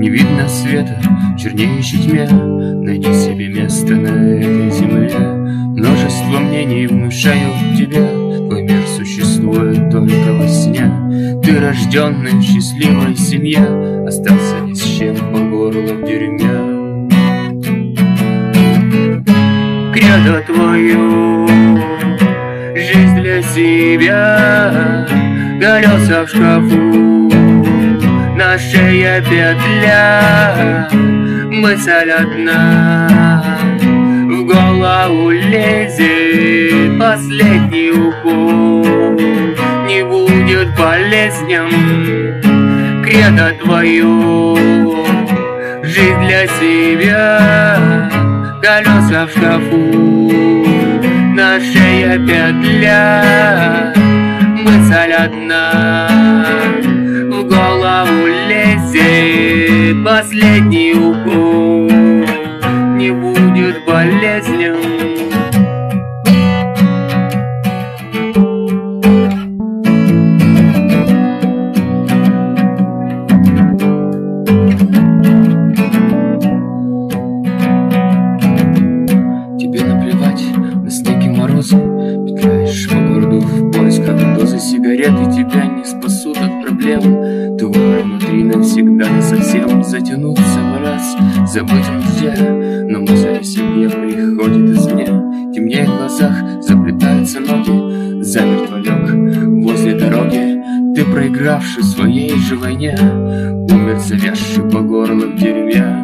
Не видно света в чернеющей тьме. Найди себе место на этой земле. Множество мнений внушают тебе. Твой мир существует только во сне. Ты рожденный в счастливой семье, остался ни с чем по горло в дерьме. Кредо твою, жизнь для себя, колеса в шкафу, на шее петля, мысль одна, в голову лезет последний укол, не будет болезням. Кредо твою, жизнь для себя, колеса в шкафу, на шее петля, мысль одна, в голову лезет последний укол, не будет болезням. Петляешь по городу в поисках дозы сигареты, тебя не спасут от проблем. Ты умер внутри навсегда, совсем затянуться в раз, забыть где. Но мысль о себе приходит извне. Темнее в глазах, заплетаются ноги, замертво лег возле дороги. Ты, проигравший в своей же войне, умер завязший по горло в деревья.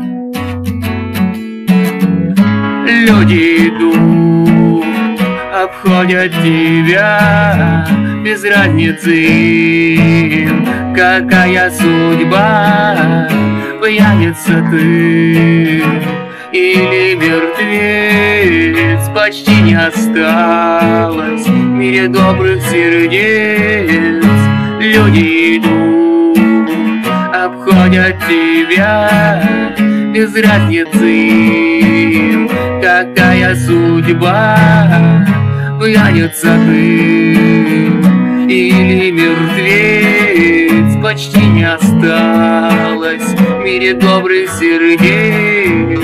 Люди идут, обходят тебя, без разницы им, какая судьба. Пьяница ты или мертвец, почти не осталось в мире добрых сердец. Люди идут, обходят тебя, без разницы им, какая судьба. Пьяница ты или мертвец, почти не осталось в мире добрых сердец.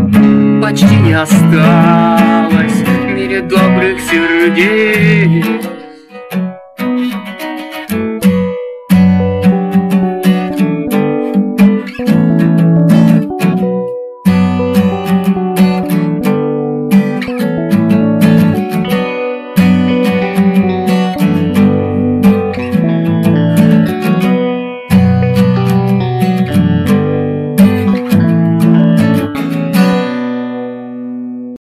Почти не осталось в мире добрых сердец.